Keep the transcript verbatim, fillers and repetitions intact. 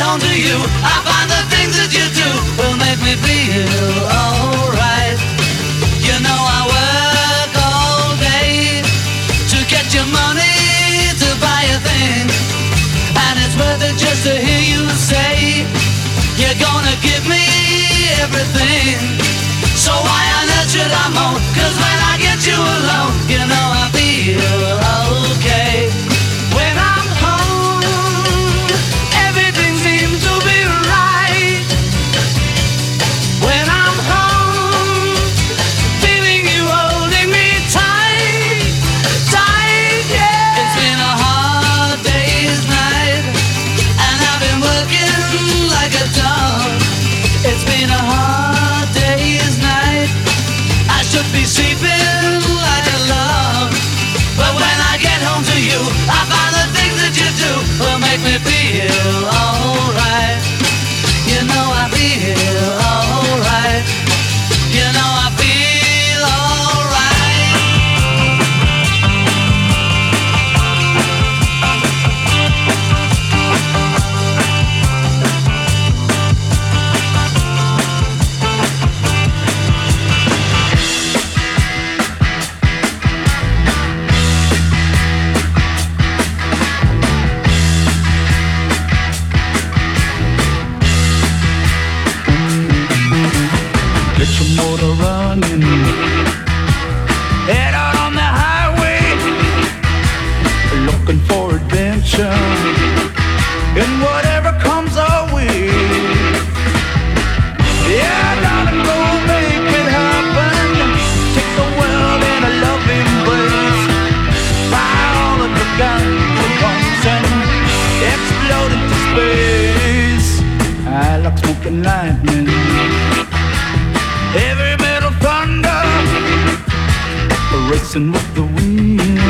home to you, I find the things that you do will make me feel alright. You know I work all day to get your money to buy a thing, and it's worth it just to hear you say you're gonna give me everything. So why on earth should I moan? 'Cause when I get you alone, you know I feel okay. When I'm home, everything seems to be right. When I'm home, feeling you holding me tight, tight, yeah. It's been a hard day's night, and I've been working like a dog. It's been a hard day's night, I should be sleeping like a log. But when I get home to you, I find the things that you do will make me feel alright. You know I feel alright. You know I feel alright. Get your motor running, head out on the highway, looking for adventure, and whatever comes our way. Yeah, darling, go make it happen. Take the world in a loving embrace. Fire all of the guns at once and explode into space. I like smoking lightning, heavy metal thunder, racing with the wind.